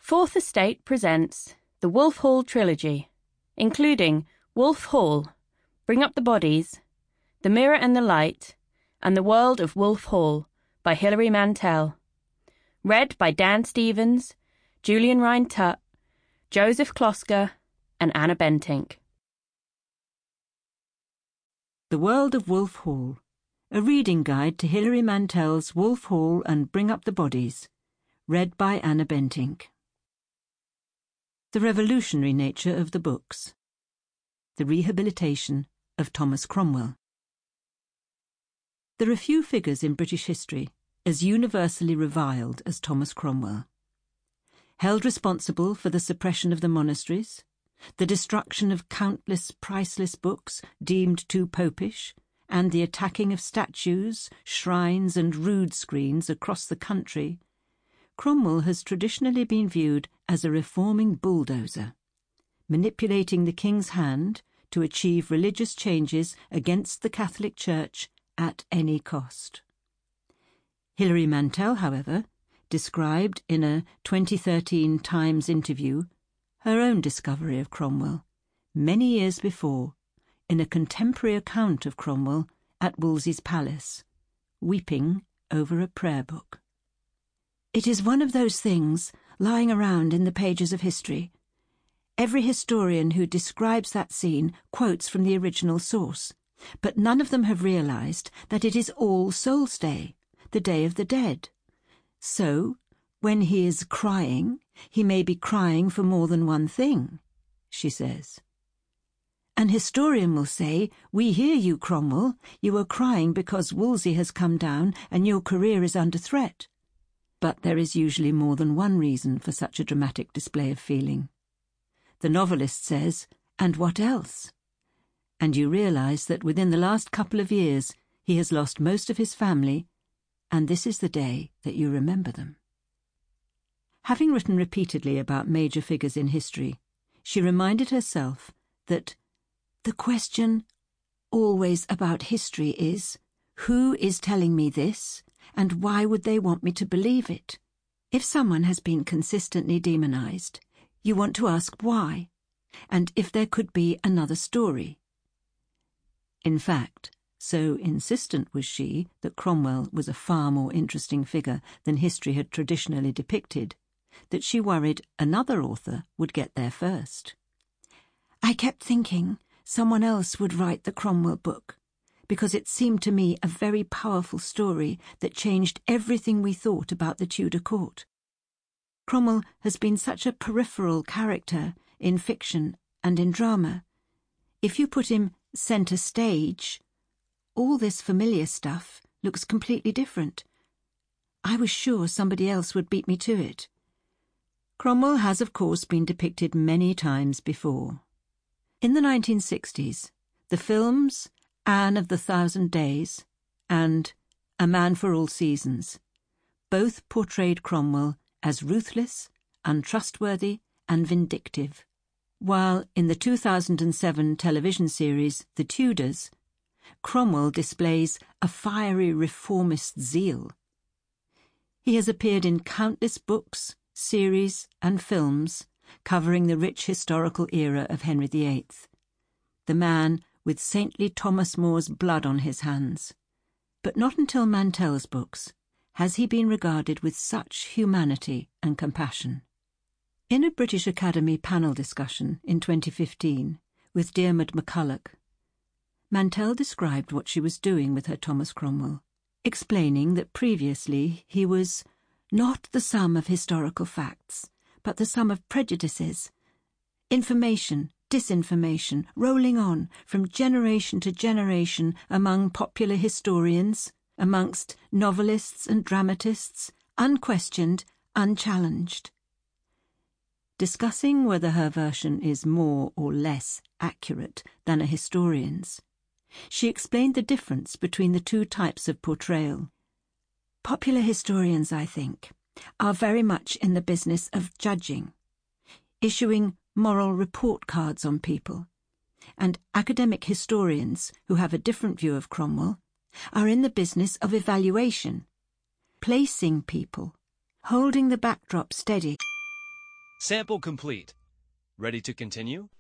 Fourth Estate presents the Wolf Hall trilogy, including Wolf Hall, Bring Up the Bodies, The Mirror and the Light, and The World of Wolf Hall by Hilary Mantel. Read by Dan Stevens, Julian Rhind-Tutt, Joseph Kloska, and Anna Bentinck. The World of Wolf Hall, a reading guide to Hilary Mantel's Wolf Hall and Bring Up the Bodies, read by Anna Bentinck. The revolutionary nature of the books. The rehabilitation of Thomas Cromwell. There are few figures in British history as universally reviled as Thomas Cromwell. Held responsible for the suppression of the monasteries, the destruction of countless priceless books deemed too popish, and the attacking of statues, shrines and rood screens across the country, Cromwell has traditionally been viewed as a reforming bulldozer, manipulating the king's hand to achieve religious changes against the Catholic Church at any cost. Hilary Mantel, however, described in a 2013 Times interview her own discovery of Cromwell, many years before, in a contemporary account of Cromwell at Wolsey's palace, weeping over a prayer book. It is one of those things lying around in the pages of history. Every historian who describes that scene quotes from the original source, but none of them have realized that it is All Souls' Day, the Day of the Dead. So, when he is crying, he may be crying for more than one thing, she says. An historian will say, "We hear you, Cromwell. You are crying because Wolsey has come down and your career is under threat." But there is usually more than one reason for such a dramatic display of feeling. The novelist says, "And what else?" And you realise that within the last couple of years he has lost most of his family, and this is the day that you remember them. Having written repeatedly about major figures in history, she reminded herself that the question always about history is, who is telling me this, and why would they want me to believe it? If someone has been consistently demonized, you want to ask why, and if there could be another story. In fact, so insistent was she that Cromwell was a far more interesting figure than history had traditionally depicted, that she worried another author would get there first. I kept thinking someone else would write the Cromwell book, because it seemed to me a very powerful story that changed everything we thought about the Tudor court. Cromwell has been such a peripheral character in fiction and in drama. If you put him centre stage, all this familiar stuff looks completely different. I was sure somebody else would beat me to it. Cromwell has, of course, been depicted many times before. In the 1960s, the films Anne of the Thousand Days and A Man for All Seasons both portrayed Cromwell as ruthless, untrustworthy and vindictive, while in the 2007 television series The Tudors, Cromwell displays a fiery reformist zeal. He has appeared in countless books, series and films covering the rich historical era of Henry VIII, the man with saintly Thomas More's blood on his hands. But not until Mantel's books has he been regarded with such humanity and compassion. In a British Academy panel discussion in 2015 with Diarmaid MacCulloch, Mantel described what she was doing with her Thomas Cromwell, explaining that previously he was not the sum of historical facts, but the sum of prejudices, information, disinformation, rolling on from generation to generation among popular historians, amongst novelists and dramatists, unquestioned, unchallenged. Discussing whether her version is more or less accurate than a historian's, she explained the difference between the two types of portrayal. Popular historians, I think, are very much in the business of judging, issuing moral report cards on people, and academic historians who have a different view of Cromwell are in the business of evaluation, placing people, holding the backdrop steady. Sample complete. Ready to continue?